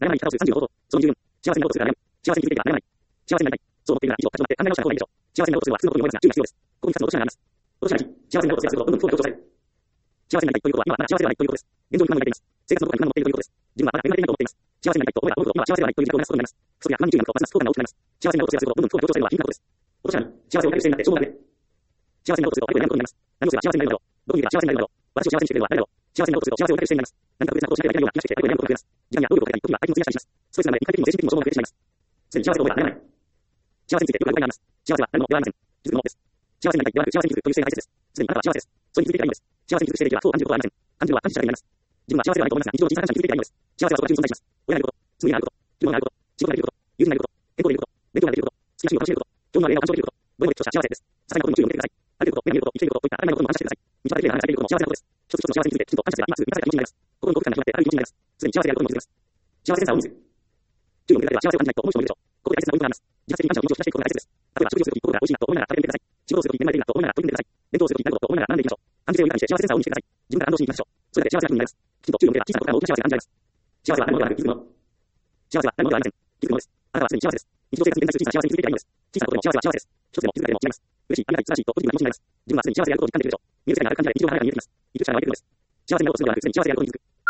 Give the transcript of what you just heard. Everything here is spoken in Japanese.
ならない方数35法。その20分。幸せになろうとするがならない。幸せに気づいてがならない。幸せになりたい。そう思っているなら以上立ち止まって考え直した方がいいでしょう。幸せになろうとするは普通のことに思いますが、注意が必要です。ここに2つの落とし穴があります。落とし穴1、幸せになろうとするはどんどん不幸が強調される。幸せになりたいということは今はまだ幸せではないということです。現状に不満を抱いています。生活のどこかに不満を持っているということです。自分はまだ恵まれていないと思っています。幸せになりたいと思えば思うほど今は幸せではないという自覚をなすことになります。不足や不満に注意が向くとますます不幸感が大きくなります。幸せになろうとするはどんどん不幸が強調されるのは皮肉なことです。落とし穴2、幸せを得る視点になって消耗が出る。幸せになろうとするとあれこれ悩むことになります。何をすれば幸せになるのだろう。どういう意味で幸せになるのだろう。私を幸せにしてくれるのは誰だろう。幸せになろうとすると幸せを得る視点になります。何か特別なことをしなければいけないような気がしてきてあれこれ悩むことが増えます。時間や労力をかけたり時には相手も費やしたりします。ストレスなので肉体的にも精神的にも消耗が増えてしまいます。すでに幸せと思えばならない。幸せについてよくある誤解があります。幸せは何もではありません。気づくものです。幸せになりたいではなく幸せに気づくという姿勢が大切です。すでにあなたは幸せです。それに気づいていないのです。幸せに気づく姿勢ではそう感じることはありません。感じるのは感知しただけになります。自分は幸せではないと思いますが、日常の小さな感謝に気づいていないのです。幸せはそこ中に存在します。親がいること、罪があること、希望があること、仕事ができること、友人がいること、健康でいること、勉強ができること、好きな趣味を楽しめること、情報の映画を鑑賞できること、どれも一つとした幸せです。些細なことに注意を向けてください。歩けること、目が見えること、生きていること、といった当たり前のことにも感謝してください。道ができれば話ができることも幸せなことです。一つ一つの幸せについてきちんと感謝すれば今すぐ満たされた気持ちになります。心の幸福感が広がってある気持ちになります。すでに幸せであることも気づきます。幸せセンサーを見せる。注意を向けられば幸せを感じないと思う人もいるでしょう。ここで大切なポイントがあります。自発的に感謝の気持ちを出していくことが大切です。例えば食事をするとき心が美味しいなと思いながら食べてみてください。仕事をするとき恵まれているなと思いながら取り組んでください。弁当をするときになることと思いながら学んでいきましょう。感じ性を豊かにして幸せセンサーを見せてください。自分から感動しに行きましょう。それだけ幸せな気分になります。きちんと注意を向ければ小さなことから大きな幸せが感じられます。幸せは誰もではなく気づくもの。幸せは誰もではありません。気づくものです。あなたはすでに幸せです。日常生活に現在する小さな幸せに気づいていないのです。小さなことでも幸せは幸せです。一つでも気づくだけでも違います。嬉しい、ありがたい、素晴らしいとポジティブな気持ちになります。自分はすでに幸せであることを実感できるでしょう。見る世界が明るく感じられ日常が華やかに見えてきます。言ってる力が湧いてくるのです。幸せになろうとするのではなく、すでに幸せであることに気づく。